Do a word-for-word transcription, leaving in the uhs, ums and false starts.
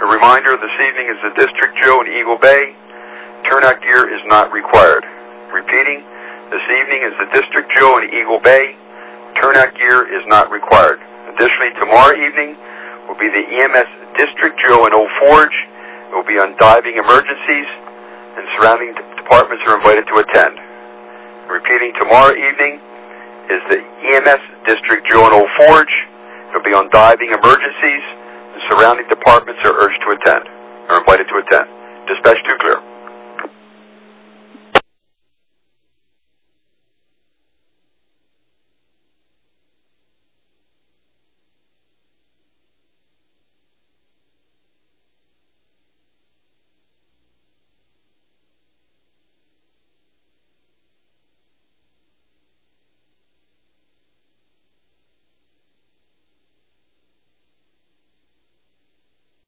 A reminder, this evening is the District Joe in Eagle Bay. Turnout gear is not required. Repeating, this evening is the District Joe in Eagle Bay. Turnout gear is not required. Additionally, tomorrow evening will be the E M S District Joe in Old Forge. It will be on diving emergencies, and surrounding departments are invited to attend. Repeating, tomorrow evening is the E M S District Joe in Old Forge. It will be on diving emergencies, and surrounding departments are urged to